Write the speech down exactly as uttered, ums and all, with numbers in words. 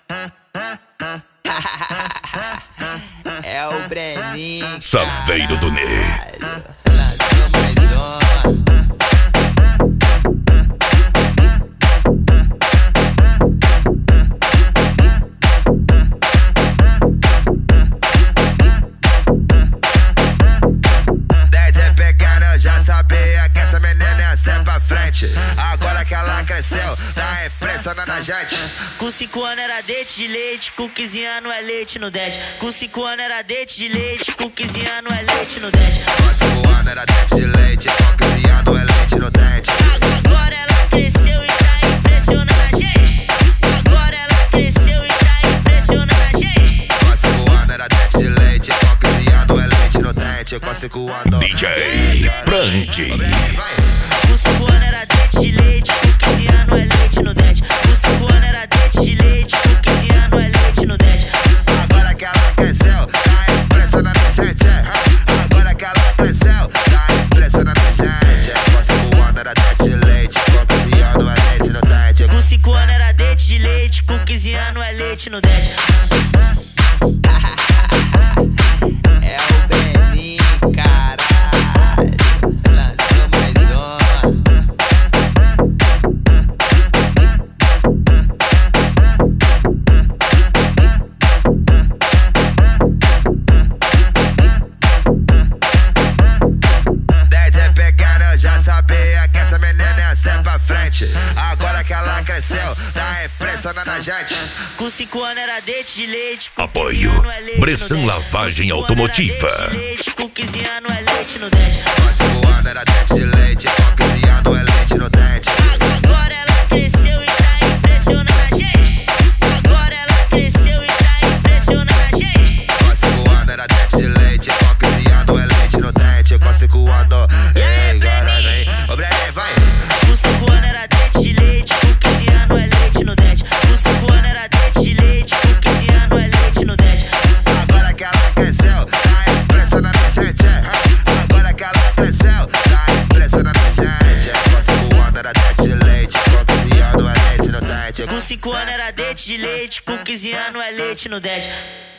É o Breninho, Saveiro do Ney. Lançou mais uma. Desde pequena eu já sabia que essa menina ia ser pra frente. Agora que ela cresceu, tá impressionando a gente. Com cinco anos era dente de leite, com quinze anos é leite no dente. Com cinco anos era dente de leite, com quinze anos é leite no dente. Com cinco anos era dente de leite, com quinze anos é leite no dente. Agora ela cresceu e tá impressionando a gente. Agora ela cresceu e tá impressionando a gente. Com cinco anos era dente de leite, com quinze anos é leite no dente. Com cinco anos D J Brandi. Com cinco anos era dente de leite, com quinze anos é leite no dente. Com cinco anos era dente de leite, com quinze anos é leite no dente. Agora que ela cresceu, tá impressionando a gente. Agora que ela cresceu, tá impressionando a gente. Com cinco anos era dente de leite, com quinze anos é leite no dente. Com cinco anos era dente de leite, com quinze anos é leite no dente. É o Breninho, caralho. Lançou mais uma. Desde pequena eu já sabia que essa menina ia ser pra frente. Agora que ela cresceu, tá impressionando a gente. Com cinco anos era dente de leite, com Apoio quinze anos é leite Bressan no dente. Lavagem Com cinco anos era Automotiva. dente de leite, com quinze anos é leite no dente. Com cinco anos era dente de leite, com quinze anos é leite no dente. Agora ela cresceu e tá impressionando a gente. Agora ela cresceu e tá impressionando a gente. Com cinco anos era dente de leite, com quinze anos é leite no dente. Com cinco anos, ei, agora vem. Ô Breninho, vai. Com cinco anos era dente de leite, com quinze anos é leite no dente. Com cinco anos era dente de leite, com quinze anos é leite no dente. Agora que ela cresceu, tá impressionando a gente. Agora que ela cresceu, tá impressionando a gente. Com cinco anos era dente de leite, com quinze anos é leite no dente. Com cinco anos era dente de leite, com quinze anos é leite no dente.